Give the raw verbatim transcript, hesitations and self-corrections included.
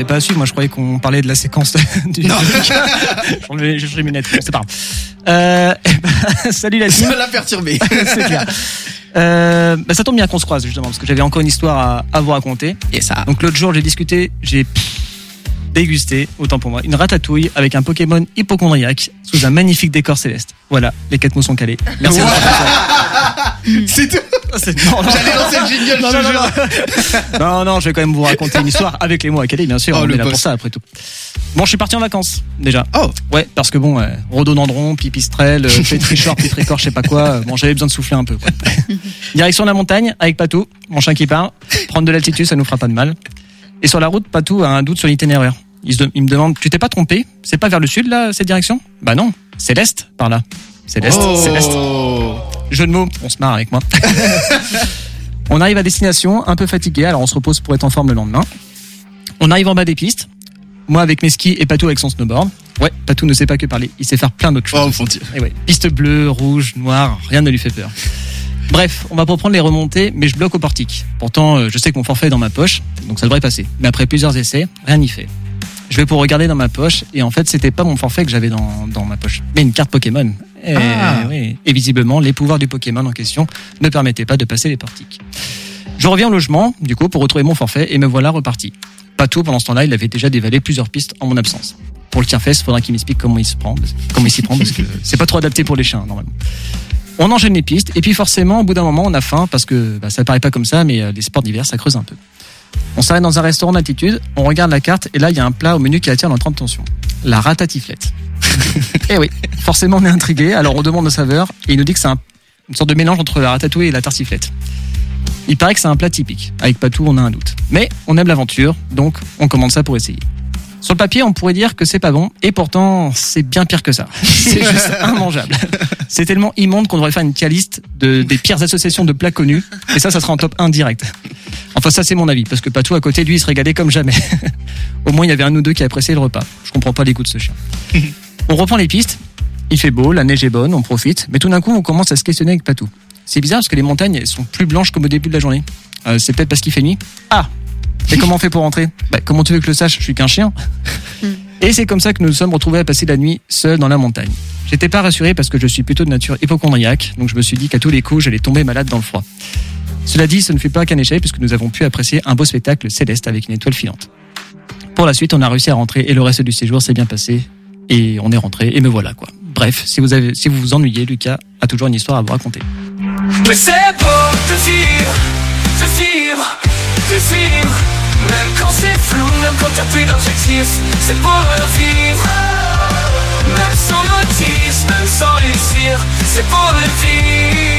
pas à suivre. Moi, je croyais qu'on parlait de la séquence du. Non. J'ai changé mes lunettes. C'est pas grave. Euh, bah, salut la team. Ça l'a perturbé. C'est clair. Euh, bah, ça tombe bien qu'on se croise justement parce que j'avais encore une histoire à, à vous raconter. Et ça. Donc l'autre jour, j'ai discuté, j'ai dégusté, autant pour moi, une ratatouille avec un Pokémon hypocondriaque sous un magnifique décor céleste. Voilà, les quatre mots sont calés. Merci. C'est tout. C'est... Non, non. J'allais lancer le jingle, non, je te non, jure. non, non, non, je vais quand même vous raconter une histoire avec les mots à caler, bien sûr. Oh, on est là boss. pour ça, après tout. Bon, je suis parti en vacances, déjà. Oh. Ouais, parce que bon, euh, rhododendron, pipistrelle, euh, pétrichor, pétricor, je sais pas quoi. Euh, bon, j'avais besoin de souffler un peu, quoi. Direction la montagne, avec Patou, mon chien qui part. Prendre de l'altitude, ça nous fera pas de mal. Et sur la route, Patou a un doute sur l'itinéraire. Il, se, il me demande, tu t'es pas trompé? C'est pas vers le sud, là, cette direction? Bah non, c'est l'est, par là. C'est l'est, Oh. c'est l'est. Jeu de mots, on se marre avec moi. On arrive à destination, un peu fatigué, alors on se repose pour être en forme le lendemain. On arrive en bas des pistes, moi avec mes skis et Patou avec son snowboard. Ouais, Patou ne sait pas que parler, il sait faire plein d'autres choses. Oh, mon Dieu. Et ouais, piste bleue, rouge, noire, rien ne lui fait peur. Bref, on va reprendre les remontées, mais je bloque au portique. Pourtant, euh, je sais que mon forfait est dans ma poche, donc ça devrait passer. Mais après plusieurs essais, rien n'y fait. Je vais pour regarder dans ma poche, et en fait, c'était pas mon forfait que j'avais dans, dans ma poche, mais une carte Pokémon. Et, Ah. oui. Et visiblement, les pouvoirs du Pokémon en question ne permettaient pas de passer les portiques. Je reviens au logement, du coup, pour retrouver mon forfait, et me voilà reparti. Patou, pendant ce temps-là, il avait déjà dévalé plusieurs pistes en mon absence. Pour le tire-fesse, il faudra qu'il m'explique comment il se prend, comment il s'y prend, parce que c'est pas trop adapté pour les chiens, normalement. On enchaîne les pistes, et puis forcément, au bout d'un moment, on a faim, parce que bah, ça paraît pas comme ça, mais euh, les sports d'hiver, ça creuse un peu. On s'arrête dans un restaurant d'altitude, on regarde la carte, et là, il y a un plat au menu qui attire notre attention. La ratatiflette. Et oui, forcément, on est intrigué, alors on demande de saveur, et il nous dit que c'est un, une sorte de mélange entre la ratatouille et la tartiflette. Il paraît que c'est un plat typique. Avec Patou, on a un doute. Mais on aime l'aventure, donc on commande ça pour essayer. Sur le papier, on pourrait dire que c'est pas bon, et pourtant, c'est bien pire que ça. C'est juste immangeable. C'est tellement immonde qu'on devrait faire une tier list de, des pires associations de plats connus, et ça, ça sera en top un direct. Enfin, ça, c'est mon avis, parce que Patou, à côté de lui, il se régalait comme jamais. Au moins, il y avait un ou deux qui appréciaient le repas. Je comprends pas les goûts de ce chien. On reprend les pistes, il fait beau, la neige est bonne, on profite, mais tout d'un coup, on commence à se questionner avec Patou. C'est bizarre parce que les montagnes elles sont plus blanches comme au début de la journée. Euh, c'est peut-être parce qu'il fait nuit. Ah. Et comment on fait pour rentrer? Bah, comment tu veux que je le sache? Je suis qu'un chien. Et c'est comme ça que nous nous sommes retrouvés à passer la nuit seuls dans la montagne. J'étais pas rassuré parce que je suis plutôt de nature hypocondriaque, donc je me suis dit qu'à tous les coups, j'allais tomber malade dans le froid. Cela dit, ce ne fut pas qu'un échec puisque nous avons pu apprécier un beau spectacle céleste avec une étoile filante. Pour la suite, on a réussi à rentrer et le reste du séjour s'est bien passé et on est rentré et me voilà quoi. Bref, si vous avez, si vous vous ennuyez, Lucas a toujours une histoire à vous raconter. Mais c'est beau de vivre, de vivre, de vivre. Même quand c'est flou, même quand t'as plus d'objectifs, c'est beau de vivre. Même sans notice, même sans réussir, c'est beau de vivre.